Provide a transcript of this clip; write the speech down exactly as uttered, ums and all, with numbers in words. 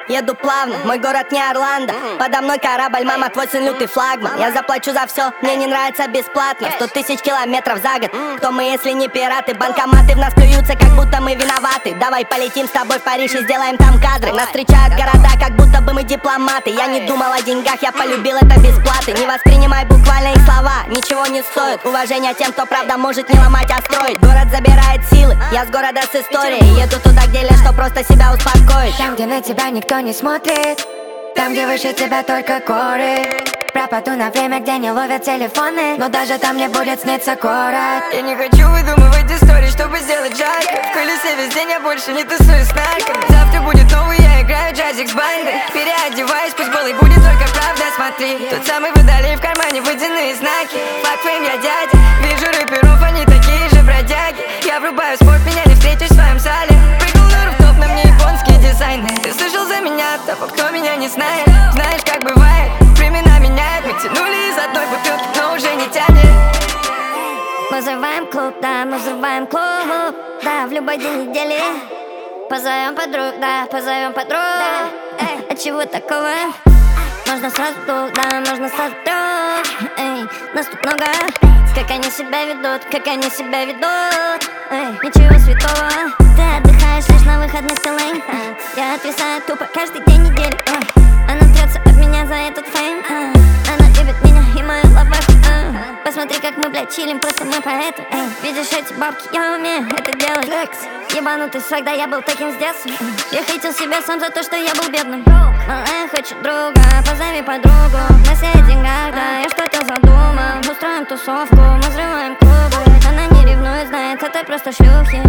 еду плавно, мой город не Орландо. Подо мной корабль, мама, твой сын лютый флагман. Я заплачу за все, мне не нравится бесплатно. Сто тысяч километров за год, кто мы, если не пираты? Банкоматы в нас плюются, как будто мы виноваты. Давай полетим с тобой в Париж и сделаем там кадры. Нас встречают города, как будто бы мы дипломаты. Я не думал о деньгах, я полюбил это без платы. Не воспринимай буквально их слова, ничего не стоит. Уважение тем, кто правда может не ломать, а строить. Город забирает силы, я с города с историей. Еду туда, где лишь что просто себя успокоить. Там, где на тебя никто не смотрит, там, где выше тебя только горы. Пропаду на время, где не ловят телефоны, но даже там мне будет сниться город. Я не хочу выдумывать истории, чтобы сделать жарко. В колесе весь день я больше не тусую с нарками. Завтра будет новый, я играю джазик с бандой. Переодеваюсь, пусть голый будет только правда. Смотри, тот самый водолей, в кармане водяные знаки. Фак фейм, я дядя, вижу рэперов, они такие же бродяги. Я врубаю спорт, меня не встретишь в своем зале. Прыгнул на руфтоп, на мне японские дизайны. Ты слышал за меня того, кто меня не знает. Знаешь, как бывает, времена меняют. Мы тянули из одной бутылки, но уже не тянет. Мы взрываем клуб, да, мы взрываем клуб, да, в любой день недели. Позовем подруг, да, позовем подруг. Эй, а чего такого? Можно сразу двух, да, можно сразу трех. Эй, нас тут много. Как они себя ведут, как они себя ведут. Эй, ничего святого. Ты отдыхаешь лишь на выходных целый. Я отвисаю тупо каждый день недели. Эй, она трется об меня за этот фейм. Она любит меня и мою лобаку. Посмотри, как мы, блядь, чилим, просто мы поэты. Эй, видишь эти бабки, я умею это делать. Флекс, ебанутый свag, да я был таким с детства. Я хейтил себя сам за то, что я был бедным. Малая хочет друга, позови подругу. Мы все о деньгах, да, я что-то задумал. Устроим тусовку, мы взрываем клубы. Она не ревнует, знает, это просто шлюхи.